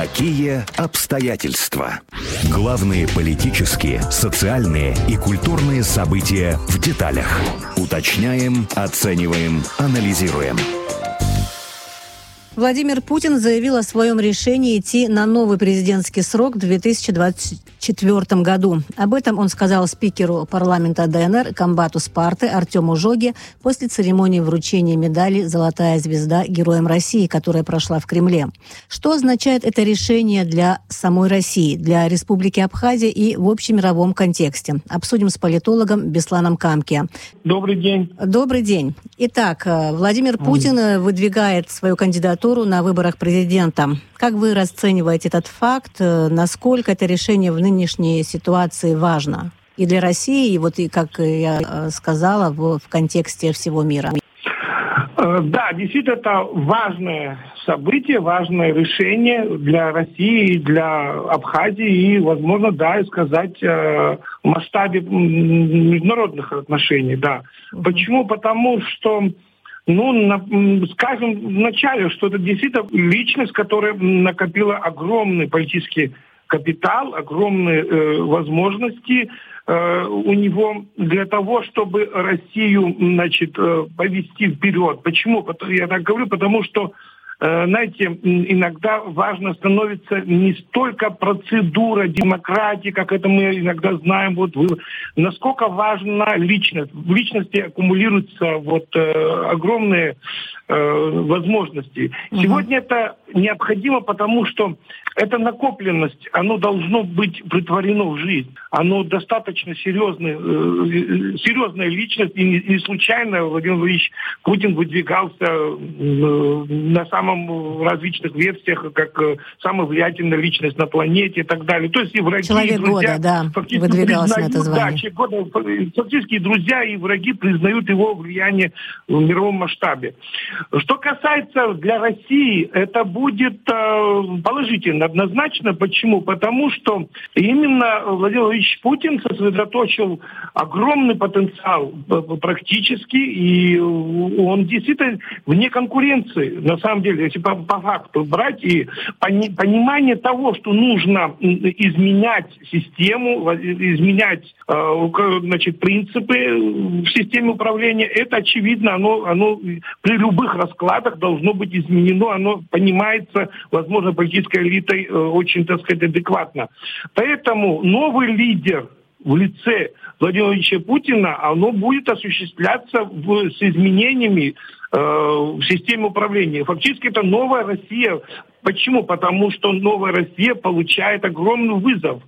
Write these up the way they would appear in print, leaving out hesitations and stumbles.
Какие обстоятельства? Главные политические, социальные и культурные события в деталях. Уточняем, оцениваем, анализируем. Владимир Путин заявил о своем решении идти на новый президентский срок в 2024 году. Об этом он сказал спикеру парламента ДНР, комбату Спарты Артему Жоге после церемонии вручения медали «Золотая звезда» Героям России, которая прошла в Кремле. Что означает это решение для самой России, для Республики Абхазия и в общемировом контексте? Обсудим с политологом Бесланом Камки. Добрый день. Добрый день. Итак, Владимир Путин выдвигает свою кандидатуру на выборах президента. Как вы расцениваете этот факт? Насколько это решение в нынешней ситуации важно? И для России, и вот, и, как я сказала, в контексте всего мира. Да, действительно, это важное событие, важное решение для России, для Абхазии и, возможно, да, и сказать в масштабе международных отношений, да. Почему? Потому что скажем вначале, что это действительно личность, которая накопила огромный политический капитал, огромные возможности у него для того, чтобы Россию, повести вперед. Почему? Я так говорю, потому что, знаете, иногда важно становится не столько процедура демократии, как это мы иногда знаем, насколько важна личность. В личности аккумулируются огромные возможностности. Сегодня это необходимо, потому что эта накопленность, оно должно быть претворено в жизнь. Оно достаточно серьезная личность, и не случайно Владимир Владимирович Путин выдвигался на самом различных версиях, как самая влиятельная личность на планете и так далее. То есть и враги, Человек и друзья, года, да, выдвигался на это звание. Человек года, фактически и друзья, и враги признают его влияние в мировом масштабе. Что касается для России, это будет положительно, однозначно. Почему? Потому что именно Владимир Владимирович Путин сосредоточил огромный потенциал практически, и он действительно вне конкуренции, на самом деле, если по факту брать, и понимание того, что нужно изменять систему, изменять принципы в системе управления, это очевидно, оно при любых раскладах должно быть изменено, оно понимается, возможно, политической элитой очень, так сказать, адекватно. Поэтому новый лидер в лице Владимира Владимировича Путина, оно будет осуществляться с изменениями в системе управления. Фактически это новая Россия. Почему? Потому что новая Россия получает огромный вызов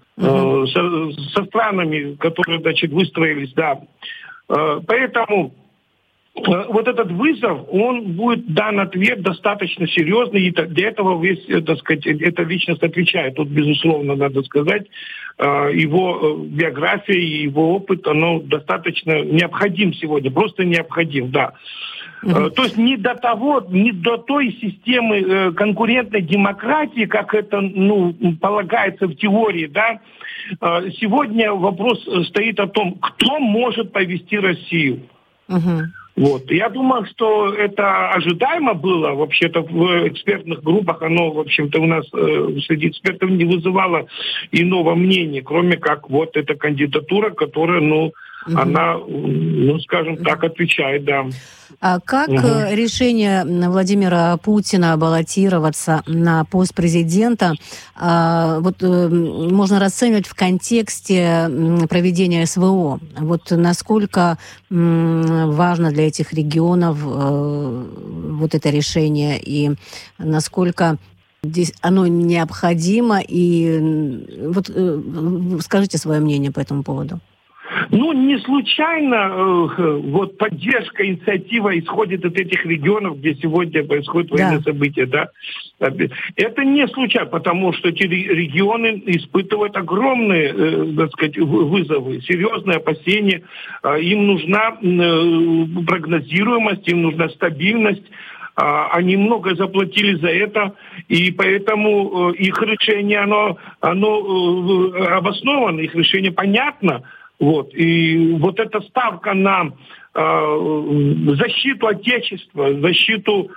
со странами, которые, выстроились, да. Поэтому вот этот вызов, он будет дан ответ достаточно серьезный, и для этого эта личность отвечает. Тут, безусловно, надо сказать, его биография и его опыт, оно достаточно необходим сегодня, просто необходим, да. То есть не до той системы конкурентной демократии, как это, полагается в теории, да. Сегодня вопрос стоит о том, кто может повести Россию. Я думаю, что это ожидаемо было. Вообще-то в экспертных группах оно, в общем-то, у нас среди экспертов не вызывало иного мнения, кроме как эта кандидатура, которая, она, скажем так, отвечает, да. А как решение Владимира Путина баллотироваться на пост президента можно расценивать в контексте проведения СВО? Насколько важно для этих регионов это решение, и насколько здесь оно необходимо? И скажите свое мнение по этому поводу. Не случайно поддержка, инициатива исходит от этих регионов, где сегодня происходят военные события, да. Это не случайно, потому что эти регионы испытывают огромные, вызовы, серьезные опасения. Им нужна прогнозируемость, им нужна стабильность. Они много заплатили за это, и поэтому их решение, оно обосновано, их решение понятно. И эта ставка на защиту Отечества, защиту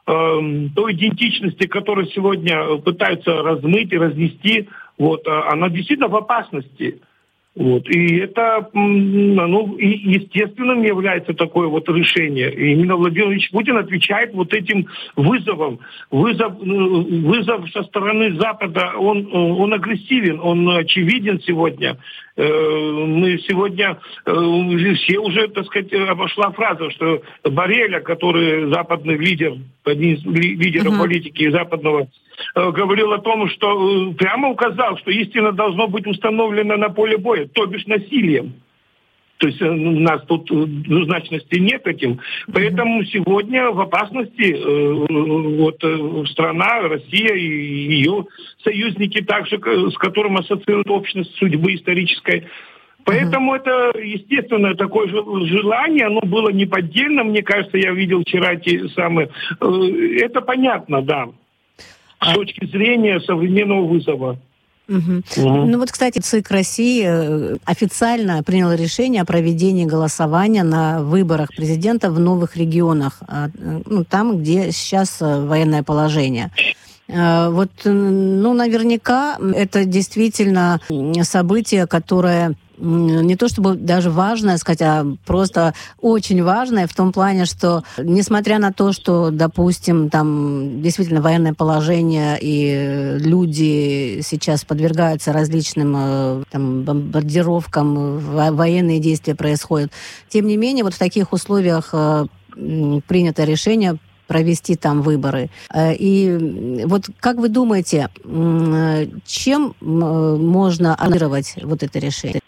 той идентичности, которую сегодня пытаются размыть и разнести, вот, она действительно в опасности. Вот. И это, и естественным является такое вот решение. И именно Владимир Владимирович Путин отвечает вот этим вызовом. Вызов со стороны Запада, он агрессивен, он очевиден сегодня. Мы сегодня все уже, так сказать, обошла фраза, что Борреля, который западный лидер, один из лидеров политики западного, говорил о том, что прямо указал, что истина должно быть установлена на поле боя, то бишь насилием. То есть у нас тут двузначности нет этим. Поэтому сегодня в опасности страна, Россия и ее союзники, также с которым ассоциирует общность судьбы исторической. Поэтому это, естественно, такое желание, оно было неподдельно. Мне кажется, я видел вчера те самые... Это понятно, да. С точки зрения современного вызова. Ну вот, кстати, ЦИК России официально принял решение о проведении голосования на выборах президента в новых регионах, там, где сейчас военное положение. Вот, наверняка это действительно событие, которое не то чтобы даже важное сказать, а просто очень важное в том плане, что несмотря на то, что, допустим, там действительно военное положение и люди сейчас подвергаются различным бомбардировкам, военные действия происходят, тем не менее вот в таких условиях принято решение провести там выборы. И вот как вы думаете, чем можно аннулировать вот это решение?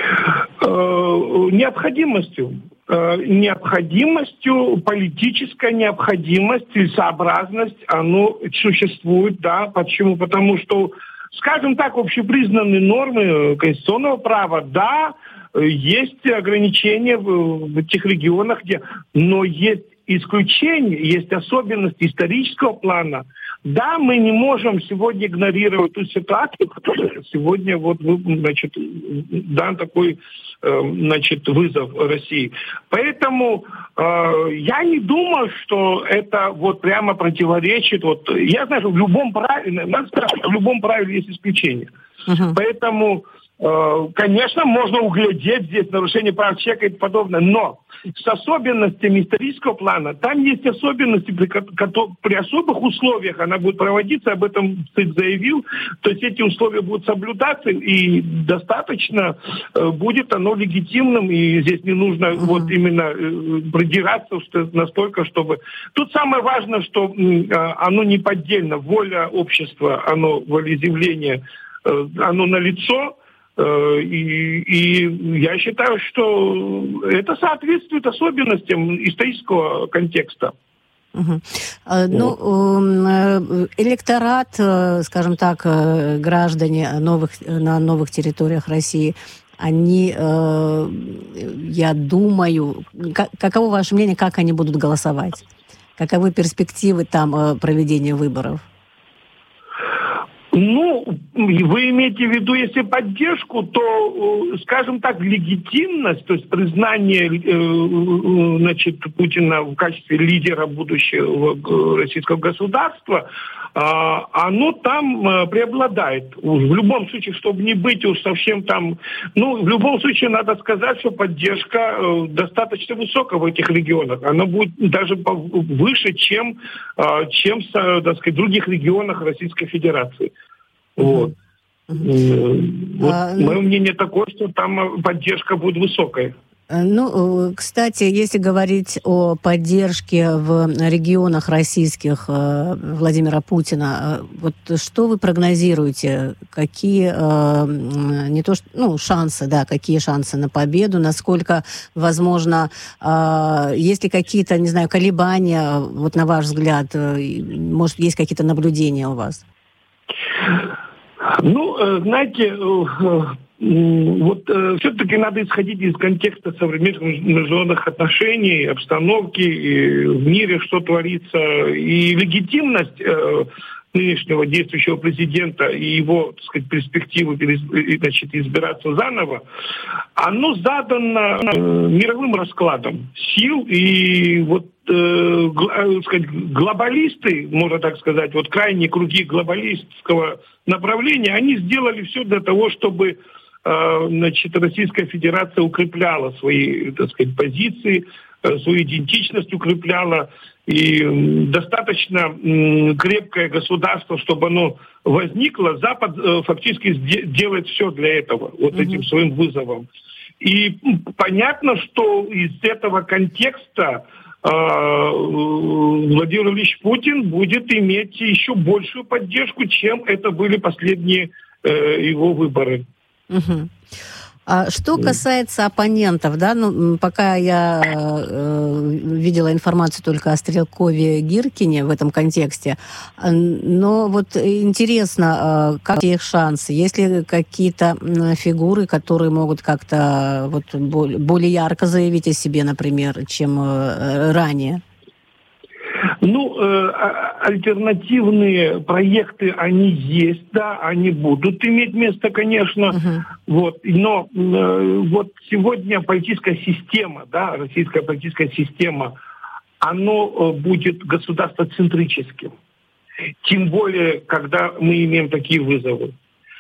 Необходимостью, политическая необходимость, целесообразность, оно существует, да. Почему? Потому что, скажем так, общепризнанные нормы конституционного права, да, есть ограничения в этих регионах, но есть исключения, есть особенности исторического плана. Да, мы не можем сегодня игнорировать ту ситуацию, которая сегодня дан такой вызов России. Поэтому я не думаю, что это вот прямо противоречит. Я знаю, что в любом правиле есть исключения. Поэтому, конечно, можно углядеть здесь нарушение прав человека и подобное, но с особенностями исторического плана, там есть особенности, при особых условиях она будет проводиться, об этом ЦИК заявил, то есть эти условия будут соблюдаться, и достаточно будет оно легитимным, и здесь не нужно именно придираться настолько, чтобы... Тут самое важное, что оно не поддельно, воля общества, оно волеизъявление, оно налицо. И я считаю, что это соответствует особенностям исторического контекста. Электорат, скажем так, граждане на новых территориях России, они, я думаю, каково ваше мнение, как они будут голосовать? Каковы перспективы там проведения выборов? Вы имеете в виду, если поддержку, то, скажем так, легитимность, то есть признание, Путина в качестве лидера будущего российского государства, оно там преобладает. В любом случае, чтобы не быть уж совсем там... в любом случае, надо сказать, что поддержка достаточно высокая в этих регионах. Она будет даже выше, чем так сказать, в других регионах Российской Федерации. Мое мнение такое, что там поддержка будет высокой. Кстати, если говорить о поддержке в регионах российских Владимира Путина, вот что вы прогнозируете? Какие шансы, да, какие шансы на победу? Насколько возможно, есть ли какие-то, не знаю, колебания, вот на ваш взгляд, может, есть какие-то наблюдения у вас? Все-таки надо исходить из контекста современных международных отношений, обстановки в мире, что творится. И легитимность, нынешнего действующего президента и его, так сказать, перспективы избираться заново, оно задано мировым раскладом сил. И вот глобалисты, можно так сказать, вот крайние круги глобалистского направления, они сделали все для того, чтобы Российская Федерация укрепляла свои, так сказать, позиции, свою идентичность укрепляла, и достаточно крепкое государство, чтобы оно возникло, Запад фактически делает все для этого, вот этим своим вызовом. И понятно, что из этого контекста Владимир Ильич Путин будет иметь еще большую поддержку, чем это были последние его выборы. Угу. А что касается оппонентов, да, пока я видела информацию только о Стрелкове Гиркине в этом контексте, но вот интересно, как их шансы? Есть ли какие-то фигуры, которые могут как-то вот более ярко заявить о себе, например, чем ранее? Альтернативные проекты, они есть, да, они будут иметь место, конечно, вот, но вот сегодня политическая система, да, российская политическая система, оно будет государствоцентрическим, тем более, когда мы имеем такие вызовы.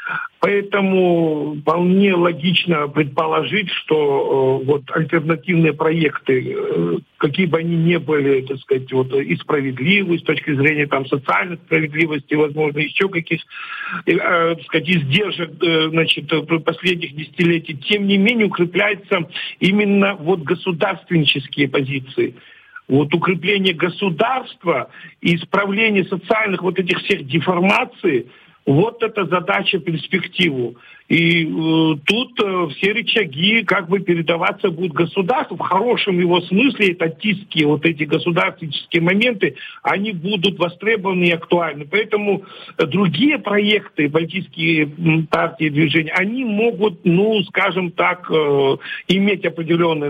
Поэтому вполне логично предположить, что вот альтернативные проекты, какие бы они ни были, так сказать, вот и справедливые с точки зрения там социальной справедливости, возможно, еще каких, так сказать, издержек, последних десятилетий, тем не менее укрепляются именно вот государственнические позиции. Вот укрепление государства и исправление социальных вот этих всех деформаций, вот это задача в перспективу. И тут все рычаги как бы передаваться будут государству. В хорошем его смысле этатистские вот эти государственнические моменты, они будут востребованы и актуальны. Поэтому другие проекты, политические партии, движения, они могут, скажем так, иметь определенные,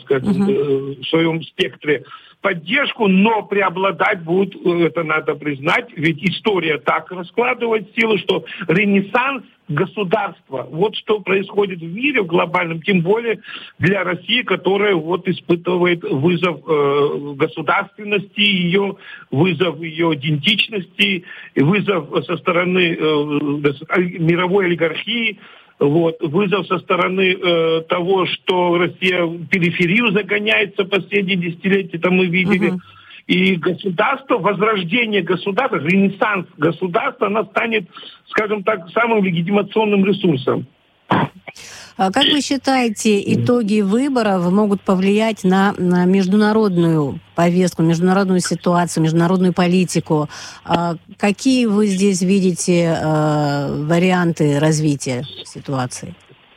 в своем спектре поддержку, но преобладать будет, это надо признать, ведь история так раскладывает силы, что ренессанс государства, вот что происходит в мире, в глобальном, тем более для России, которая вот испытывает вызов государственности, вызов ее идентичности, вызов со стороны мировой олигархии, вызов со стороны того, что Россия в периферию загоняется последние десятилетия, это мы видели. И государство, возрождение государства, ренессанс государства, она станет, скажем так, самым легитимационным ресурсом. Как вы считаете, итоги выборов могут повлиять на международную повестку, международную ситуацию, международную политику? Какие вы здесь видите варианты развития ситуации?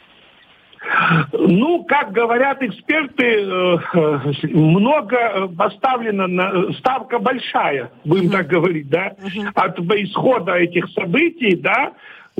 Как говорят эксперты, много поставлено, ставка большая, будем так говорить, да, от исхода этих событий, да,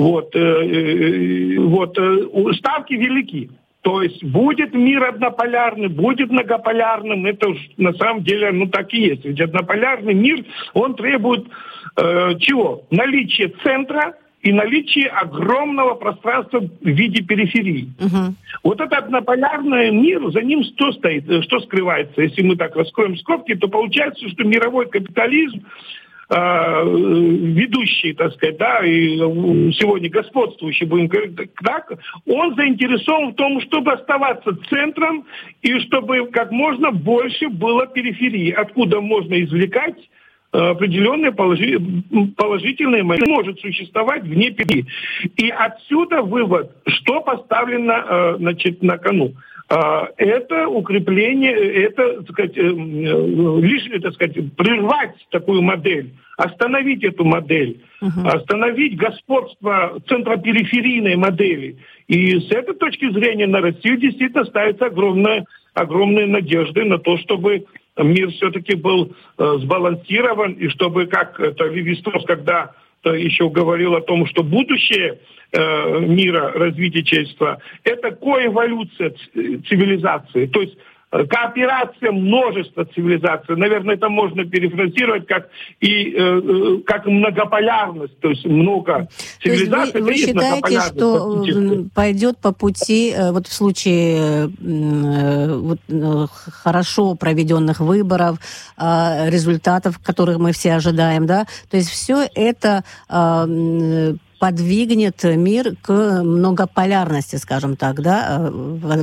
ставки велики. То есть будет мир однополярный, будет многополярным, это уж на самом деле, так и есть. Ведь однополярный мир, он требует чего? Наличия центра и наличие огромного пространства в виде периферии. Вот этот однополярный мир, за ним что стоит, что скрывается? Если мы так раскроем скобки, то получается, что мировой капитализм, ведущий, так сказать, да, и сегодня господствующий, будем говорить так, он заинтересован в том, чтобы оставаться центром и чтобы как можно больше было периферии, откуда можно извлекать определенные положительные моменты, может существовать вне периферии. И отсюда вывод, что поставлено на кону. Это укрепление, это, так сказать, лишнее, так сказать, прервать такую модель, остановить эту модель, остановить господство центропериферийной модели. И с этой точки зрения на Россию действительно ставятся огромные надежды на то, чтобы мир все-таки был сбалансирован, и чтобы, как это Левий-Стросс, когда еще говорил о том, что будущее мира, развития человечества, это коэволюция цивилизации. То есть кооперация множества цивилизаций. Наверное, это можно перефразировать как многополярность, то есть много цивилизаций. То есть вы считаете, что пойдет по пути, вот в случае хорошо проведенных выборов, результатов, которых мы все ожидаем, да? То есть все это подвигнет мир к многополярности, скажем так, да,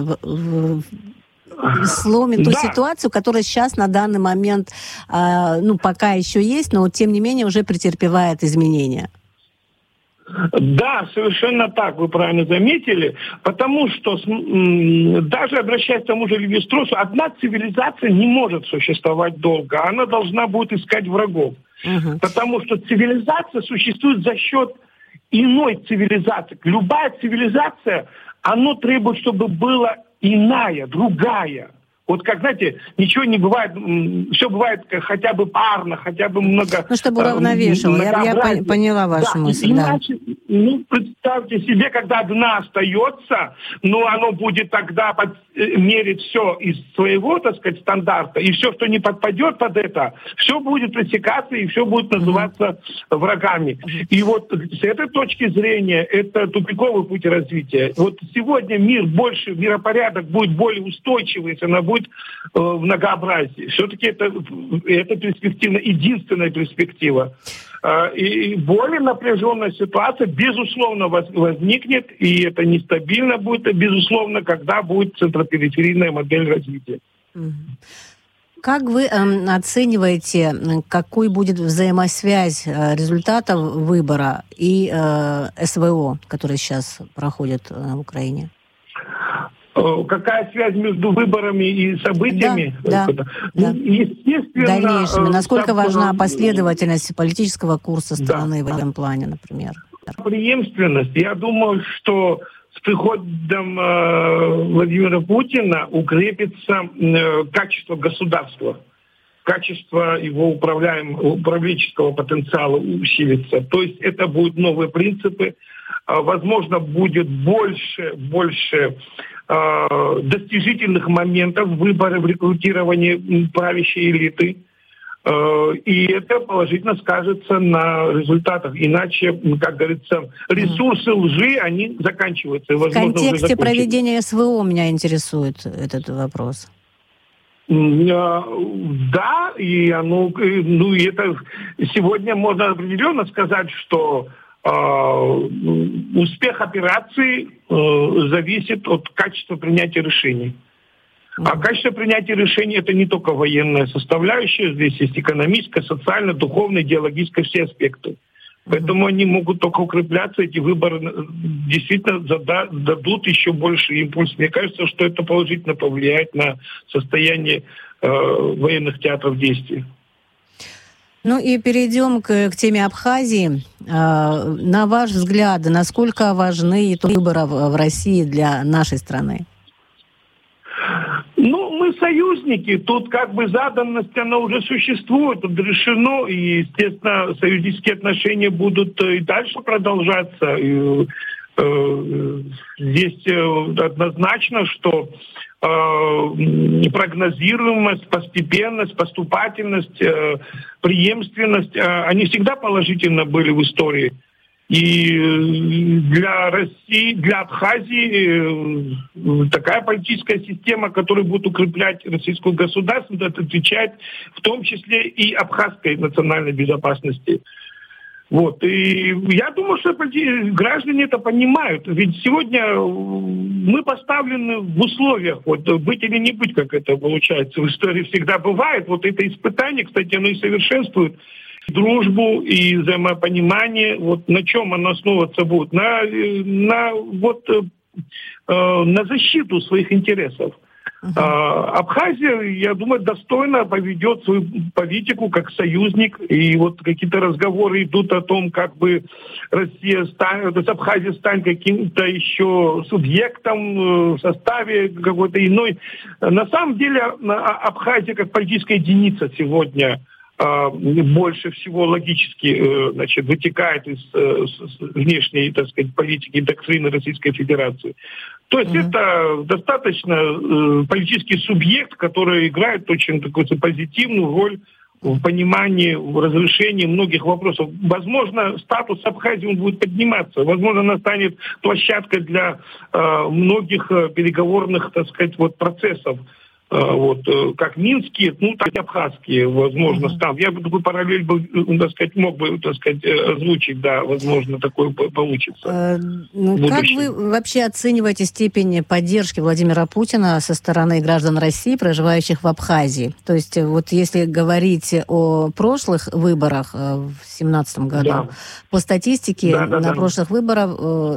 сломит ту ситуацию, которая сейчас на данный момент, пока еще есть, но тем не менее уже претерпевает изменения. Да, совершенно так, вы правильно заметили, потому что даже обращаясь к тому же Леви-Стросу, одна цивилизация не может существовать долго, она должна будет искать врагов, потому что цивилизация существует за счет иной цивилизации. Любая цивилизация, она требует, чтобы была иная, другая. Вот как, знаете, ничего не бывает, все бывает хотя бы парно, хотя бы много... чтобы уравновешивало. Я поняла вашу мысль, иначе, представьте себе, когда одна остается, оно будет тогда мерить все из своего, так сказать, стандарта, и все, что не подпадет под это, все будет пресекаться, и все будет называться врагами. И вот с этой точки зрения это тупиковый путь развития. Вот сегодня миропорядок будет более устойчивый, если она будет в многообразии. Все-таки это перспектива, единственная перспектива. И более напряженная ситуация, безусловно, возникнет, и это нестабильно будет, безусловно, когда будет центропериферийная модель развития. Как вы оцениваете, какой будет взаимосвязь результатов выбора и СВО, который сейчас проходит в Украине? Какая связь между выборами и событиями? Да. Естественно. Дальнейшими. Насколько важна последовательность политического курса страны в этом плане, например? Преемственность. Я думаю, что с приходом Владимира Путина укрепится качество государства. Качество его управленческого потенциала усилится. То есть это будут новые принципы. Возможно, будет больше достижительных моментов в выборе, в рекрутировании правящей элиты. И это положительно скажется на результатах. Иначе, как говорится, ресурсы лжи, они заканчиваются. В контексте проведения СВО меня интересует этот вопрос. Да, и это сегодня можно определенно сказать, что успех операции зависит от качества принятия решений. А качество принятия решений – это не только военная составляющая, здесь есть экономическая, социальная, духовная, идеологическая, все аспекты. Поэтому они могут только укрепляться, эти выборы действительно дадут еще больше импульс. Мне кажется, что это положительно повлияет на состояние военных театров действий. И перейдем к теме Абхазии. На ваш взгляд, насколько важны итоги выборов в России для нашей страны? Мы союзники. Тут заданность, она уже существует, тут решено. И, естественно, союзнические отношения будут и дальше продолжаться. Здесь однозначно, что прогнозируемость, постепенность, поступательность, преемственность, они всегда положительно были в истории. И для России, для Абхазии такая политическая система, которая будет укреплять российскую государственность, отвечает в том числе и абхазской национальной безопасности. И я думаю, что граждане это понимают. Ведь сегодня мы поставлены в условиях быть или не быть, как это получается. В истории всегда бывает. Это испытание, кстати, оно и совершенствует дружбу и взаимопонимание. На чем оно основываться будет? На защиту своих интересов. Абхазия, я думаю, достойно поведет свою политику как союзник. И какие-то разговоры идут о том, как бы Абхазия станет каким-то еще субъектом в составе какой-то иной. На самом деле Абхазия как политическая единица сегодня больше всего логически вытекает из внешней, политики и доктрины Российской Федерации. То есть это достаточно политический субъект, который играет очень такую позитивную роль в понимании, в разрешении многих вопросов. Возможно, статус Абхазии он будет подниматься. Возможно, она станет площадкой для многих переговорных, так сказать, процессов. Как минские, так и абхазские, возможно, станут. Я бы такой параллель мог бы озвучить, да, возможно, такое получится. Как вы вообще оцениваете степень поддержки Владимира Путина со стороны граждан России, проживающих в Абхазии? То есть, если говорить о прошлых выборах в 2017 году, да. По статистике прошлых выборах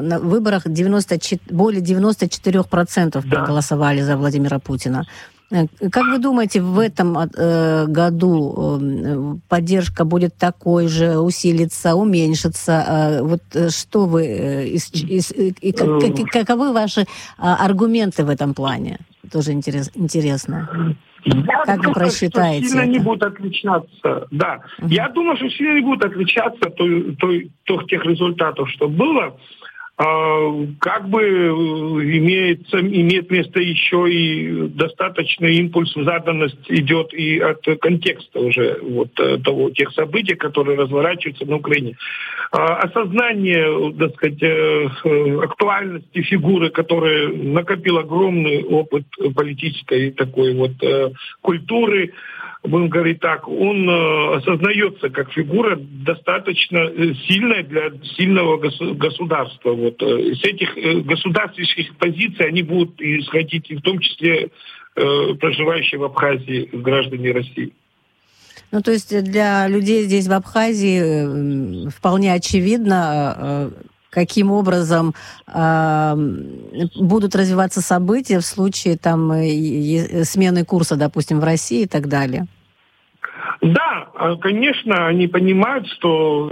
более 94% проголосовали за Владимира Путина. Как вы думаете, в этом году поддержка будет такой же, усилится, уменьшится? Что вы, каковы ваши аргументы в этом плане? Тоже интересно. Как вы просчитаете сильно это? Не будут отличаться, да. Я думаю, что сильно не будут отличаться от тех результатов, что было. Имеет место еще и достаточный импульс, заданность идет и от контекста уже тех событий, которые разворачиваются на Украине. Осознание, так сказать, актуальности фигуры, которая накопила огромный опыт политической такой культуры, будем говорить так, он осознается как фигура достаточно сильная для сильного государства. Из этих государственных позиций они будут исходить, и в том числе проживающие в Абхазии граждане России. То есть для людей здесь в Абхазии вполне очевидно, каким образом будут развиваться события в случае смены курса, допустим, в России и так далее? Да, конечно, они понимают, что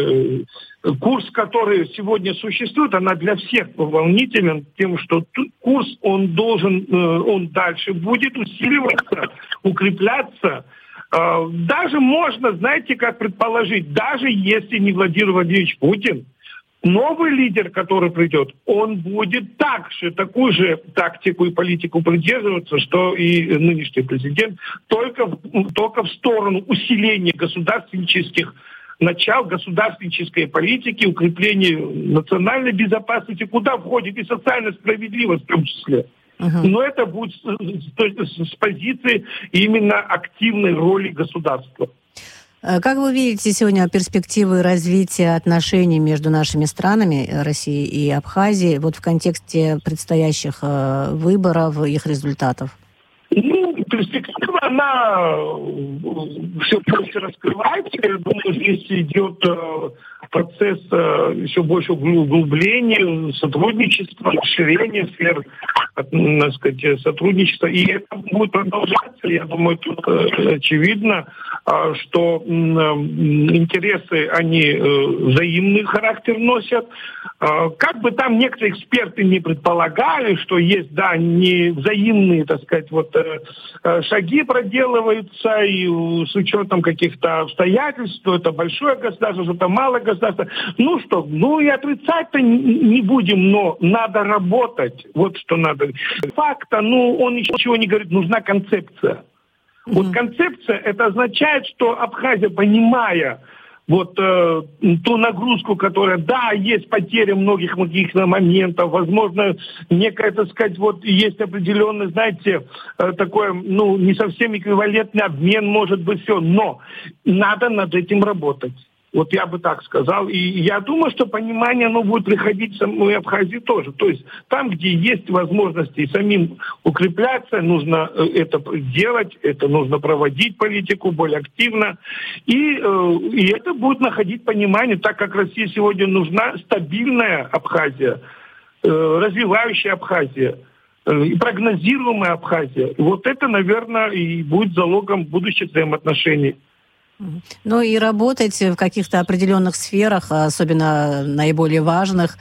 курс, который сегодня существует, она для всех волнителен тем, что курс, он дальше будет усиливаться, укрепляться. Даже можно, знаете, как предположить, даже если не Владимир Владимирович Путин, новый лидер, который придет, он будет такую же тактику и политику придерживаться, что и нынешний президент, только в сторону усиления государственнических начал, государственнической политики, укрепления национальной безопасности, куда входит и социальная справедливость в том числе. Но это будет с позиции именно активной роли государства. Как вы видите сегодня перспективы развития отношений между нашими странами, Россией и Абхазией, в контексте предстоящих выборов, их результатов? Перспектива, она все больше раскрывается. Я думаю, здесь идет процесс еще больше углубления, сотрудничества, расширения сфер, так сказать, сотрудничества. И это будет продолжаться. Я думаю, тут очевидно, что интересы, они взаимный характер носят. Как бы там некоторые эксперты не предполагали, что есть, не взаимные, так сказать, шаги проделываются, и с учетом каких-то обстоятельств, что это большое государство, что это малое государство. И отрицать-то не будем, но надо работать. Вот что надо. Факт-то, он ничего не говорит, нужна концепция. Концепция, это означает, что Абхазия, понимая ту нагрузку, которая, есть потеря многих моментов, возможно, некая, так сказать, есть определенный, знаете, такой, не совсем эквивалентный обмен, может быть, все, но надо над этим работать. Я бы так сказал. И я думаю, что понимание, будет приходить в самой Абхазии тоже. То есть там, где есть возможности и самим укрепляться, нужно это делать, это нужно проводить политику более активно. И это будет находить понимание, так как России сегодня нужна стабильная Абхазия, развивающая Абхазия и прогнозируемая Абхазия. Это, наверное, и будет залогом будущих взаимоотношений. И работать в каких-то определенных сферах, особенно наиболее важных,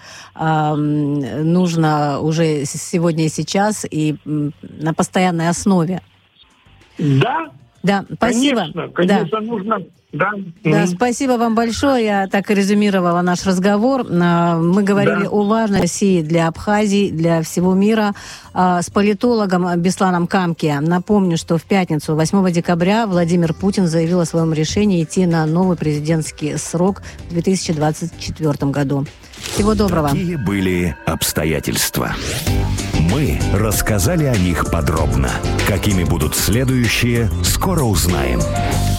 нужно уже сегодня и сейчас, и на постоянной основе. Да. Да, спасибо. Конечно, нужно... Да, спасибо вам большое. Я так и резюмировала наш разговор. Мы говорили о важной России для Абхазии, для всего мира с политологом Бесланом Камки. Напомню, что в пятницу, 8 декабря, Владимир Путин заявил о своем решении идти на новый президентский срок в 2024 году. Всего доброго. Какие были обстоятельства? Мы рассказали о них подробно. Какими будут следующие, скоро узнаем.